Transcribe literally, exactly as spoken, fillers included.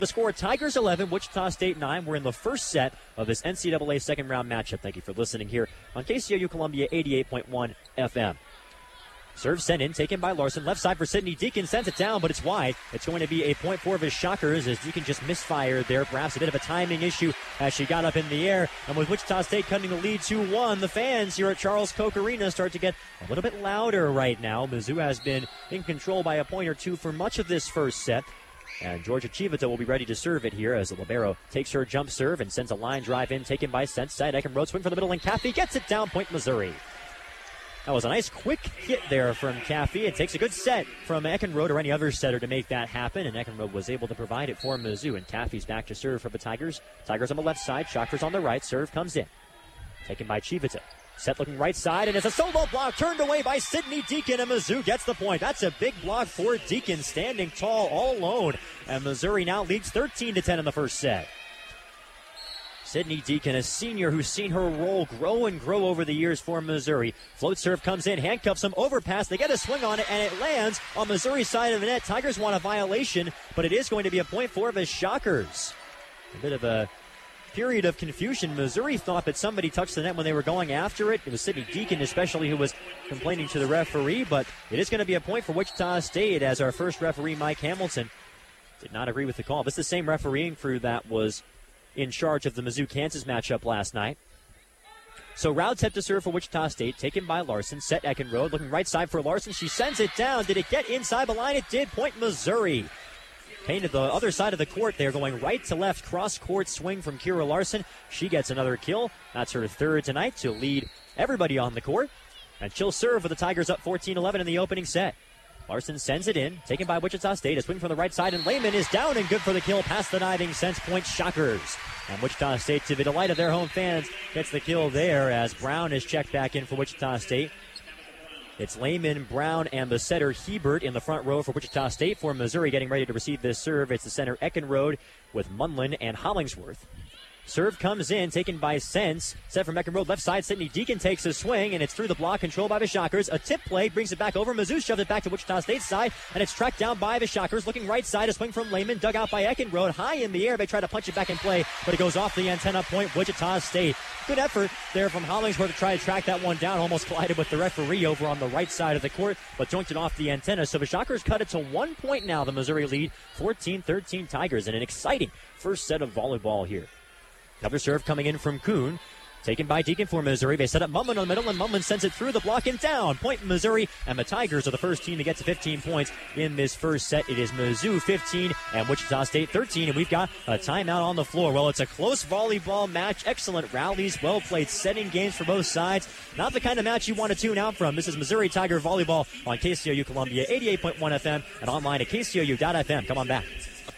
The score, Tigers eleven, Wichita State nine. We're in the first set of this N C double A second round matchup. Thank you for listening here on K C O U Columbia eighty-eight point one F M. Serve sent in, taken by Larson. Left side for Sydney Deacon, sends it down, but it's wide. It's going to be a point for his Shockers as Deacon just misfired there. Perhaps a bit of a timing issue as she got up in the air. And with Wichita State cutting the lead two one, the fans here at Charles Koch Arena start to get a little bit louder right now. Mizzou has been in control by a point or two for much of this first set. And Georgia Chivita will be ready to serve it here as the libero takes her jump serve and sends a line drive in, taken by Sense. Side Eckenrode, swing for the middle, and Caffey gets it down, point Missouri. That was a nice quick hit there from Caffey. It takes a good set from Eckenrode or any other setter to make that happen, and Eckenrode was able to provide it for Mizzou. And Caffey's back to serve for the Tigers. Tigers on the left side, Shockers on the right. Serve comes in. Taken by Chivita. Set looking right side, and it's a solo block turned away by Sydney Deacon, and Mizzou gets the point. That's a big block for Deacon, standing tall all alone, and Missouri now leads thirteen to ten in the first set. Sydney Deacon, a senior who's seen her role grow and grow over the years for Missouri. Float serve comes in, handcuffs him, overpass. They get a swing on it, and it lands on Missouri's side of the net. Tigers want a violation, but it is going to be a point for the Shockers. A bit of a period of confusion. Missouri thought that somebody touched the net when they were going after it. It was Sydney Deacon especially who was complaining to the referee, but it is going to be a point for Wichita State as our first referee, Mike Hamilton, did not agree with the call. This is the same refereeing crew that was in charge of the Mizzou-Kansas matchup last night. So Roud set to serve for Wichita State, taken by Larson. Set Eckenrode, looking right side for Larson. She sends it down. Did it get inside the line? It did. Point Missouri. Painted the other side of the court there, going right to left, cross-court swing from Kira Larson. She gets another kill. That's her third tonight to lead everybody on the court. And she'll serve with the Tigers up fourteen eleven in the opening set. Larson sends it in, taken by Wichita State. A swing from the right side, and Lehman is down and good for the kill. Past the diving Sense, point Shockers. And Wichita State, to the delight of their home fans, gets the kill there as Brown is checked back in for Wichita State. It's Lehman, Brown, and the setter Hebert in the front row for Wichita State. For Missouri getting ready to receive this serve, it's the center Eckenrode with Munlin and Hollingsworth. Serve comes in, taken by Sense. Set from Eckenrode, left side. Sydney Deacon takes a swing, and it's through the block, controlled by the Shockers. A tip play brings it back over. Mizzou shoved it back to Wichita State's side, and it's tracked down by the Shockers. Looking right side, a swing from Lehman, dug out by Eckenrode. High in the air, they try to punch it back in play, but it goes off the antenna, point Wichita State. Good effort there from Hollingsworth to try to track that one down. Almost collided with the referee over on the right side of the court, but jointed off the antenna. So the Shockers cut it to one point now, the Missouri lead, fourteen thirteen Tigers, and an exciting first set of volleyball here. Another serve coming in from Kuhn. Taken by Deacon for Missouri. They set up Mumlin on the middle, and Mumlin sends it through the block and down. Point Missouri, and the Tigers are the first team to get to fifteen points in this first set. It is Mizzou fifteen and Wichita State thirteen, and we've got a timeout on the floor. Well, it's a close volleyball match. Excellent rallies, well-played setting games for both sides. Not the kind of match you want to tune out from. This is Missouri Tiger Volleyball on K C O U Columbia eighty-eight point one F M and online at K C O U dot F M. Come on back.